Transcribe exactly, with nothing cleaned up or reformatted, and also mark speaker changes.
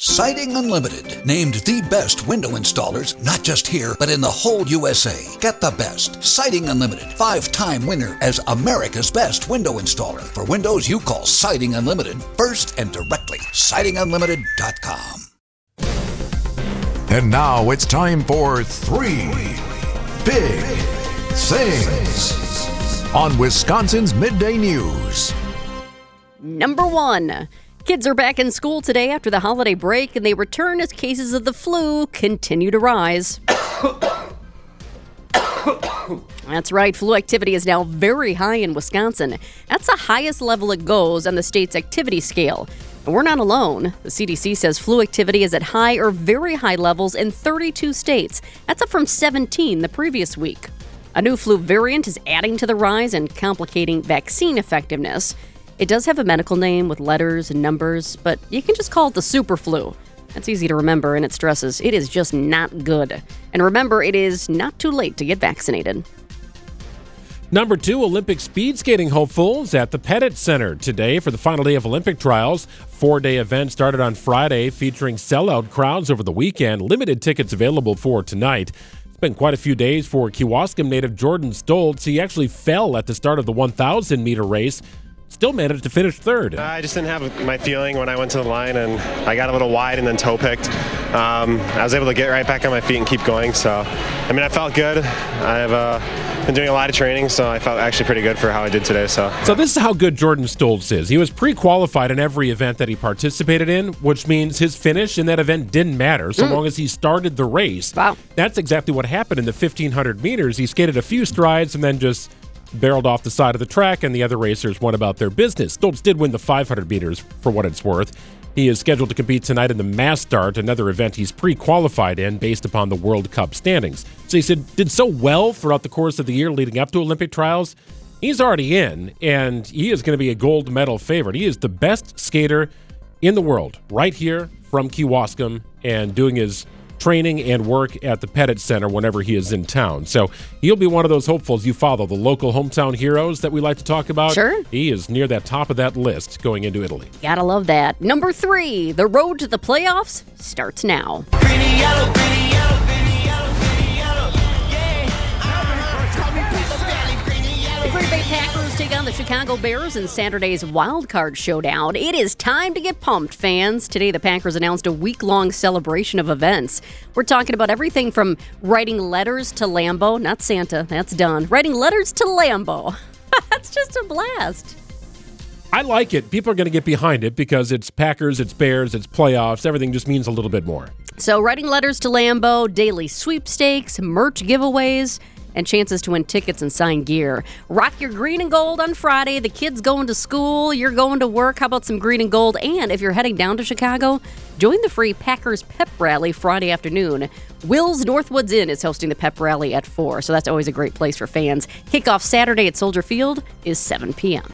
Speaker 1: Siding Unlimited, named the best window installers, not just here, but in the whole U S A. Get the best. Siding Unlimited, five-time winner as America's best window installer. For windows you call Siding Unlimited first and directly. siding unlimited dot com.
Speaker 2: And now it's time for Three Big Things on Wisconsin's Midday News.
Speaker 3: Number one. Kids are back in school today after the holiday break, and they return as cases of the flu continue to rise. That's right, flu activity is now very high in Wisconsin. That's the highest level it goes on the state's activity scale. And we're not alone. The C D C says flu activity is at high or very high levels in thirty-two states. That's up from seventeen the previous week. A new flu variant is adding to the rise and complicating vaccine effectiveness. It does have a medical name with letters and numbers, but you can just call it the super flu. That's easy to remember, and it stresses it is just not good. And remember, it is not too late to get vaccinated.
Speaker 4: Number two, Olympic speed skating hopefuls at the Pettit Center today for the final day of Olympic trials. Four-day event started on Friday, featuring sellout crowds over the weekend. Limited tickets available for tonight. It's been quite a few days for Kewaskum native Jordan Stoltz. He actually fell at the start of the one thousand meter race. Still managed to finish third.
Speaker 5: I just didn't have my feeling when I went to the line, and I got a little wide and then toe picked. Um, I was able to get right back on my feet and keep going. So, I mean, I felt good. I've uh, been doing a lot of training, so I felt actually pretty good for how I did today. So,
Speaker 4: so this is how good Jordan Stoltz is. He was pre-qualified in every event that he participated in, which means his finish in that event didn't matter so mm. long as he started the race.
Speaker 3: Wow.
Speaker 4: That's exactly what happened in the fifteen hundred meters. He skated a few strides and then just barreled off the side of the track, and the other racers went about their business. Stoltz did win the five hundred meters, for what it's worth. He is scheduled to compete tonight in the Mass Start, another event he's pre-qualified in based upon the World Cup standings. So he said did so well throughout the course of the year leading up to Olympic trials. He's already in, and he is going to be a gold medal favorite. He is the best skater in the world right here from Kewaskum and doing his training and work at the Pettit Center whenever he is in town. So he'll be one of those hopefuls you follow, the local hometown heroes that we like to talk about.
Speaker 3: Sure.
Speaker 4: He is near that top of that list going into Italy.
Speaker 3: Gotta love that. Number three, the road to the playoffs starts now.
Speaker 6: Green, yellow, green, yellow, green, yellow, green, yellow, yeah.
Speaker 3: The Green Bay Packers take on the Chicago Bears in Saturday's Wild Card Showdown. It is time to get pumped, fans. Today, the Packers announced a week-long celebration of events. We're talking about everything from writing letters to Lambeau, not Santa, that's done. Writing letters to Lambeau. That's just a blast.
Speaker 4: I like it. People are going to get behind it because it's Packers, it's Bears, it's playoffs. Everything just means a little bit more.
Speaker 3: So, writing letters to Lambeau, daily sweepstakes, merch giveaways, and chances to win tickets and sign gear. Rock your green and gold on Friday. The kids going to school. You're going to work. How about some green and gold? And if you're heading down to Chicago, join the free Packers Pep Rally Friday afternoon. Will's Northwoods Inn is hosting the Pep Rally at four, so that's always a great place for fans. Kickoff Saturday at Soldier Field is seven p.m.